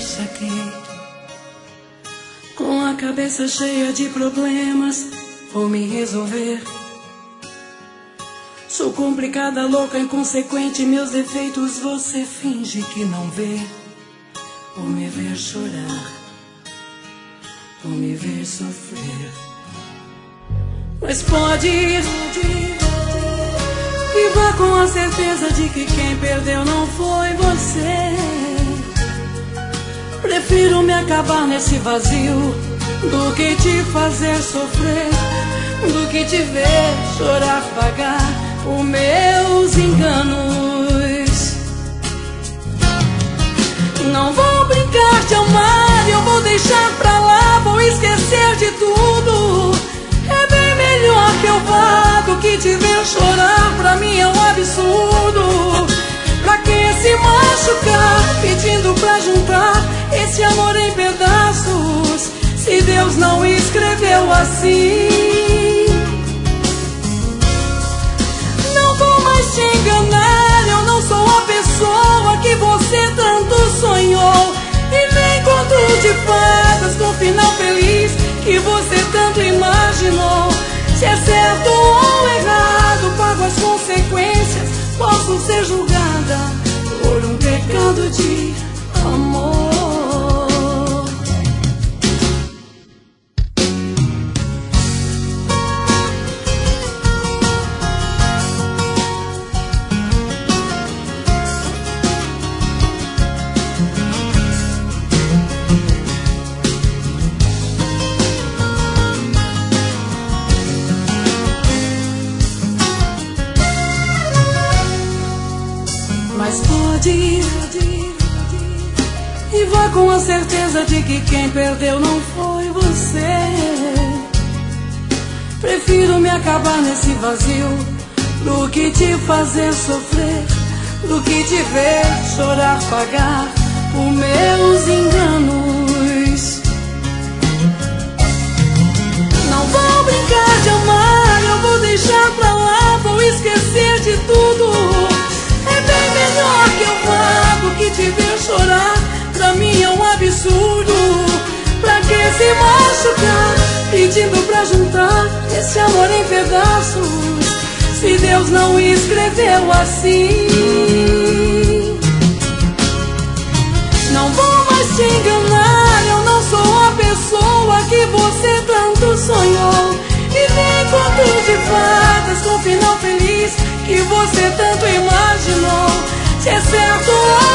deixa aqui. Com a cabeça cheia de problemas, vou me resolver. Sou complicada, louca, inconsequente, meus defeitos você finge que não vê. Vou me ver chorar, vou me ver sofrer. Mas pode ir, e vá com a certeza de que quem perdeu não foi você. Prefiro me acabar nesse vazio do que te fazer sofrer, do que te ver chorar, pagar os meus enganos. Não vou brincar de amar, eu vou deixar pra lá, vou esquecer de tudo. É bem melhor que eu vá do que te ver chorar, pra mim é um absurdo. Pra que se machucar, pedindo pra juntar esse amor em pedaços, se Deus não escreveu assim? Não vou mais te enganar, eu não sou a pessoa que você tanto sonhou, e nem conto de fadas com final feliz que você tanto imaginou. Se é certo ou errado, pago as consequências, posso ser julgada por um pecado de amor. Mas pode ir, e vá com a certeza de que quem perdeu não foi você. Prefiro me acabar nesse vazio do que te fazer sofrer, do que te ver chorar, pagar os meus enganos. Não vou brincar de amar, eu vou deixar pra lá, vou esquecer de tudo. É bem melhor que eu vá do que te ver chorar, pra mim é um absurdo. Pra que se machucar, pedindo pra juntar esse amor em pedaços, se Deus não escreveu assim? Não vou mais te enganar, eu não sou a pessoa que você tanto sonhou, e nem conto de fadas com final feliz que você tanto imaginou. Se é certo